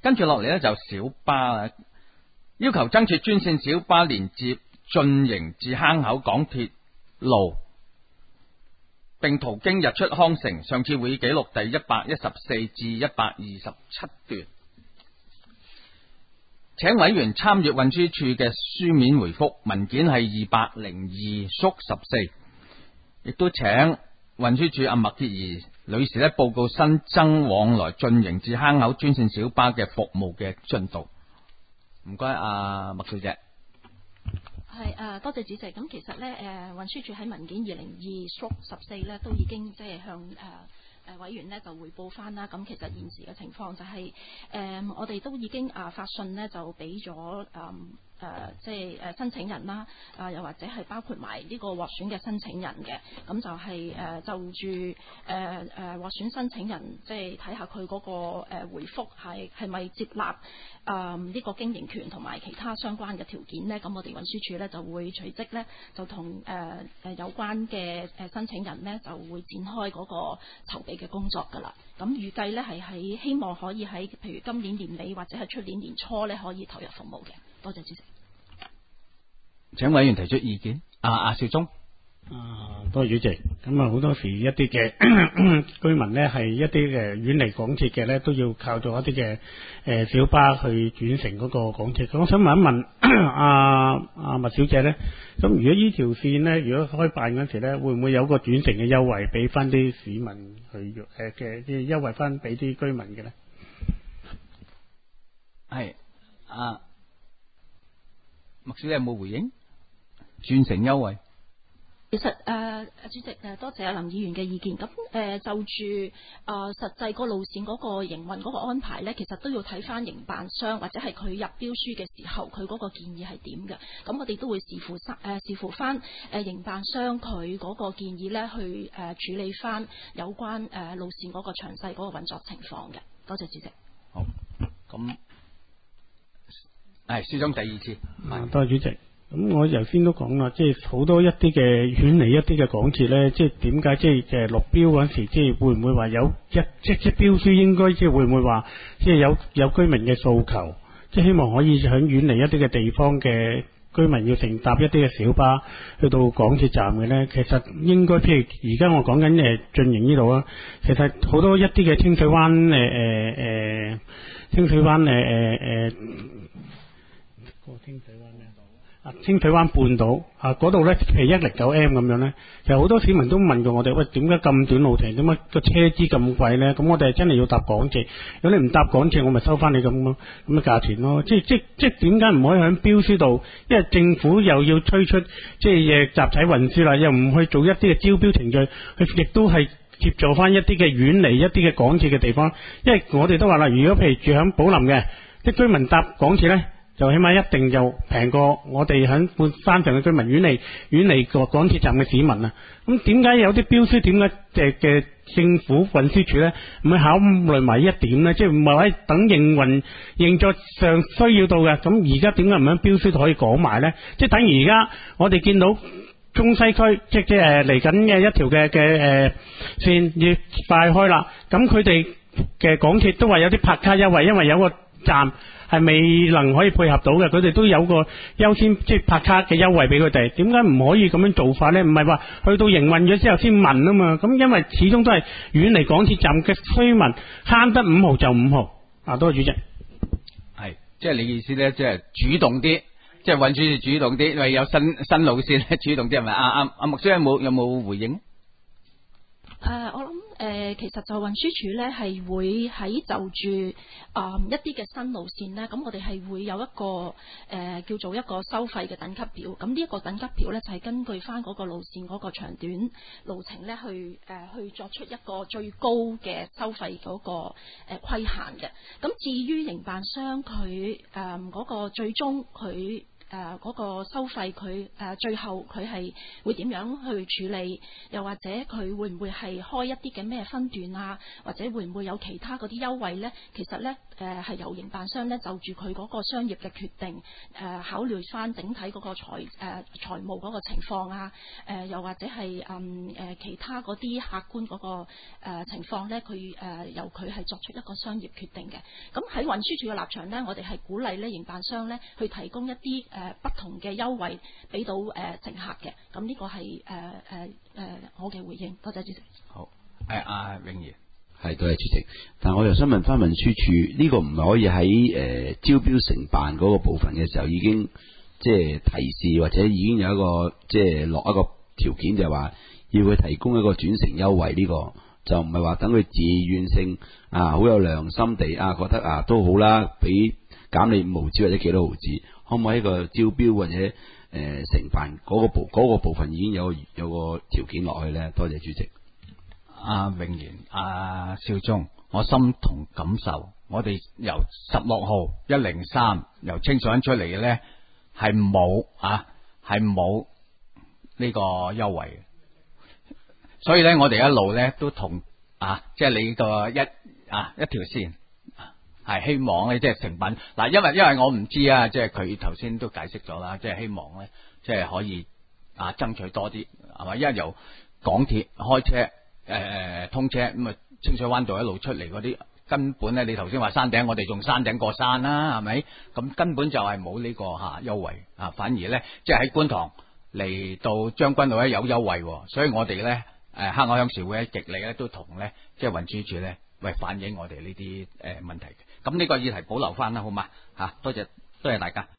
跟住落嚟呢，就小巴啦，要求增設專線小巴連接進營至坑口港鐵路，並途經日出康城。上次會議記錄第114至127段。請委員參閱運輸署嘅書面回覆，文件係202/14，亦都請運輸署阿麥潔儀女士咧報告新增往來進營至坑口專線小巴嘅服務嘅進度。唔該，阿麥小姐。 係多謝主席。咁其實咧，運輸署喺文件202/14咧都已經即係向委員呢就匯報翻啦。咁其實現時嘅情況就係、我哋都已經發信呢就俾咗即係申請人啦，又或者係包括埋呢個獲選嘅申請人嘅。咁就係就住獲選申請人，即係睇下佢嗰個回覆係咪接納呢個經營權同埋其他相關嘅條件呢。咁我哋運輸署呢就會隨即呢就同有關嘅申請人呢就會展開嗰個籌備嘅工作㗎啦。咁預計呢係喺希望可以喺譬如今年年尾或者係出年年初呢可以投入服務嘅。多謝主席。 請委員提出意見。邵忠。 多謝主席。咁好多時一啲嘅居民呢係一啲嘅遠離港鐵嘅呢，都要靠咗一啲嘅小巴去轉乘嗰個港鐵。咁我想問一問阿麥小姐呢，咁如果呢條線呢，如果開辦嗰時呢，會唔會有個轉乘嘅優惠俾翻啲市民去嘅啲優惠翻俾啲居民嘅呢？ 係麥小姐有冇回應？轉乘優惠。 其實主席多謝阿林議員嘅意見。咁就住實際個路線嗰個營運嗰個安排呢，其實都要睇翻營辦商或者係佢入標書嘅時候，佢嗰個建議係點嘅。咁我哋都會視乎翻營辦商佢嗰個建議呢，去處理翻有關路線嗰個詳細嗰個運作情況嘅。多謝主席。 好，咁係書中第二次。 多謝主席。咁我頭先都講啦，即係好多一啲嘅遠離一啲嘅港鐵咧，即係點解即係落標嗰時，即係會唔會話有即標書應該即係會唔會話即係有居民嘅訴求，即係希望可以響遠離一啲嘅地方嘅居民要乘搭一啲嘅小巴去到港鐵站嘅咧，其實應該譬如而家我講緊進營呢度啊，其實好多一啲嘅清水灣清水灣清水灣半島嗰度呢，譬如109M 咁樣呢，其實好多市民都問過我哋，喂，點解咁短路程，點解個車資咁貴呢？咁我哋真係要搭港鐵，如果你唔搭港鐵，我咪收翻你咁嘅價錢咯。即點解唔可以喺標書度？因為政府又要推出即係集體運輸啦，又唔去做一啲嘅招標程序，佢亦都係協助翻一啲嘅遠離一啲嘅港鐵嘅地方。因為我哋都話啦，如果譬如住喺寶林嘅啲居民搭港鐵呢，就起碼一定就平過我哋喺半山上嘅居民遠離個港鐵站嘅市民啊！咁點解有啲標書點解嘅政府運輸署呢唔去考慮埋一點呢？即係唔係話等營運認作上需要到嘅？咁而家點解唔喺標書度可以講埋呢？即係等於而家我哋見到中西區即係嚟緊嘅一條嘅線要快開啦，咁佢哋嘅港鐵都話有啲拍卡優惠，因為有個站係未能可以配合到嘅，佢哋都有個優先即係拍卡嘅優惠俾佢哋。點解唔可以咁樣做法呢？唔係話去到營運咗之後先問啊嘛。咁因為始終都係遠離港鐵站嘅居民，慳得5毫就5毫。多謝主席。 係，即係你意思呢，即係主動啲，即係運輸署主動啲，因為有新路線咧，主動啲係咪？阿麥小姐有冇回應？ 我諗其實就運輸署呢係會喺就住一啲嘅新路線呢，咁我哋係會有一個叫做一個收費嘅等級表。咁呢一個等級表呢，就係根據翻嗰個路線嗰個長短路程呢去作出一個最高嘅收費嗰個規限嘅。咁至於營辦商佢嗰個最終佢嗰個收費佢最後佢係會點樣去處理，又或者佢會唔會係開一啲嘅咩分段啊，或者會唔會有其他嗰啲優惠呢？其實呢，係由營辦商呢就住佢嗰個商業嘅決定考慮翻整體嗰個財務嗰個情況啊，又或者係其他嗰啲客觀嗰個情況呢，佢由佢係作出一個商業決定嘅。咁喺運輸署嘅立場呢，我哋係鼓勵呢營辦商呢去提供一啲不同嘅優惠俾到乘客嘅。咁呢個係我嘅回應。多謝主席。 好，阿泳兒。 係，多謝主席。但我又想問翻運輸署呢個唔係可以喺招標承辦嗰個部分嘅時候已經即係提示，或者已經有一個即係落一個條件，就係話要佢提供一個轉乘優惠，呢個就唔係話等佢自願性好有良心地覺得都好啦，俾減你5毫子或者幾多毫子，可唔可以喺個招標或者承辦嗰個部分已經有個條件落去咧？多謝主席。 阿泳兒、阿少忠，我心同感受。我哋由16號103由清水灣出嚟嘅咧，係冇呢個優惠嘅。所以咧，我哋一路咧都同即係你個一條線，係希望咧即係承辦嗱，因為我唔知啊，即係佢頭先都解釋咗啦，即係希望咧即係可以爭取多啲係嘛，因為由港鐵開車。通車咁清水灣道一路出嚟嗰啲根本咧，你頭先話山頂，我哋仲山頂過山啦，係咪？咁根本就係冇呢個優惠反而咧即係喺觀塘嚟到將軍澳咧有優惠，所以我哋咧香港鄉事會極力咧都同咧即係運輸署咧反映我哋呢啲問題嘅。咁呢個議題保留翻啦，好嘛？多謝大家。